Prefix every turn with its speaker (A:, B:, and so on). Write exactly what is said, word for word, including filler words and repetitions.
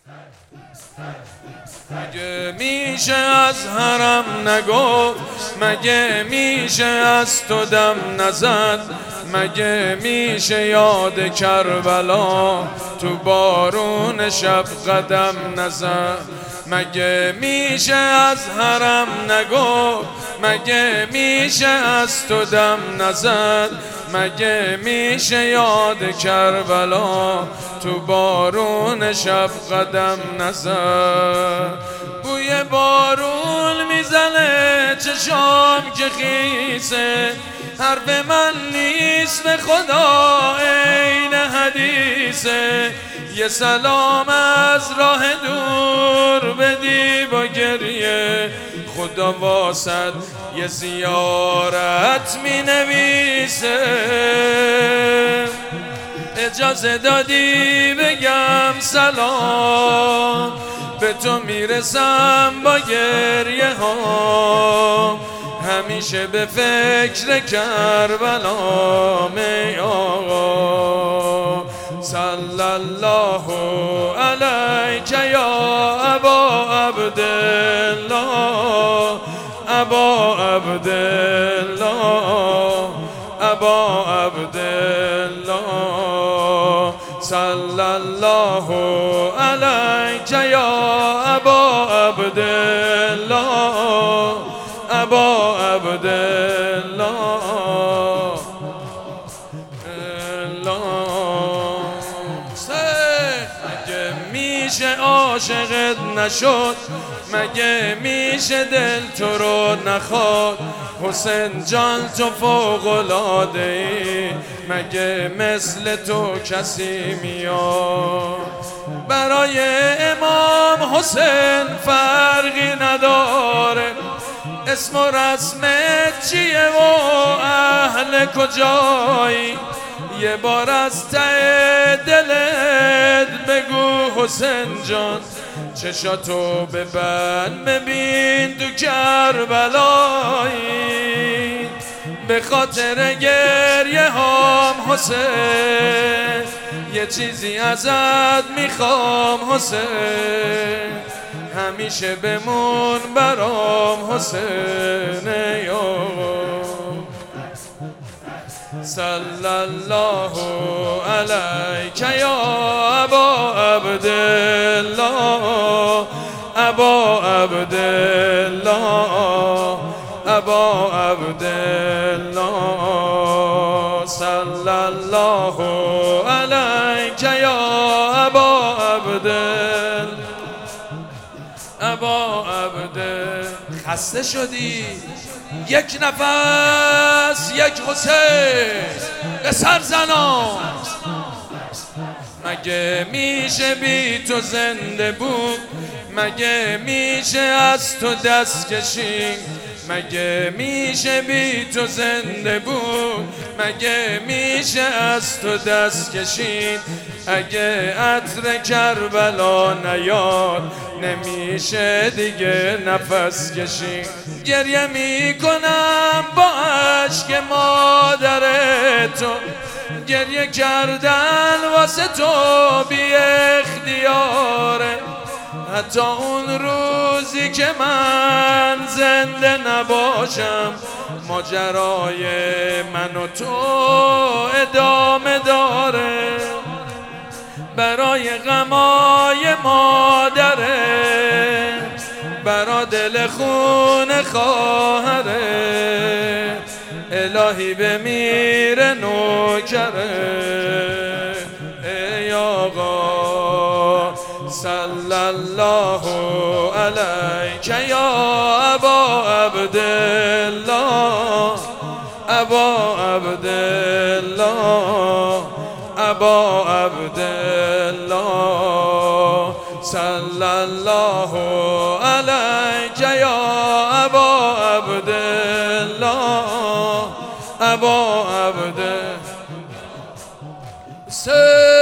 A: مگه میشه از حرم نگفت، مگه میشه از تو دم نزد، مگه میشه یاد کربلا تو بارون شب قدم نزد، مگه میشه از حرم نگفت، مگه میشه از تو دم نزد، مگه میشه یاد کربلا تو بارون شب قدم نزد. بوی بارون میزنه چشام که خیسه، حرف من نیست به خدا عین حدیثه، یه سلام از راه دور بدی با گریه، خدا واسد یه زیارت می نویسه. اجازه دادی بگم سلام، به تو میرسم با گریه ها، همیشه به فکر کربلا می آقا. صلی الله علیک یا ابا عبدالله، ابا عبدالله، ابا عبدالله. صلی الله علیک یا ابا عبدالله، ابا عبدالله. مگه میشه عاشقت نشد، مگه میشه دل تو رو نخواد، حسین جان تو فوق‌العاده ای، مگه مثل تو کسی میاد. برای امام حسین فرقی نداره اسم و رسمت چیه و اهل کجایی، یه بار از ته دلت بگو حسین جان، چشاتو ببند ببین تو کربلایی، به خاطر گریه هام حسین یه چیزی ازت میخوام حسین، همیشه بمون برام حسین یا. صلی الله علیک یا ابا عبدالله، ابا عبدالله، ابا عبدالله. صلی الله علیک یا ابا عبدالله، ابا عبدالله. خسته شدی؟ یک نفس یک حسین به سر زنان. مگه میشه بی تو زنده بود، مگه میشه از تو دست کشید، مگه میشه بی تو زنده بود، مگه میشه از تو دست کشید، اگه عطر کربلا نیاد نمیشه دیگه نفس کشید. گریه میکنم با عشق مادر تو، گریه کردن واسه تو بی اختیاره، حتی اون روزی که من زنده نباشم ماجرای من و تو ادامه داره. برای غمای مادره، برا دل خون خواهره، الهی بمیره نوکره. ای آقا صلی الله علیک یا ابا عبدالله، ابا عبدالله، ابا عبدالله. صلی الله علیک یا ابا عبدالله، ابا عبدالله.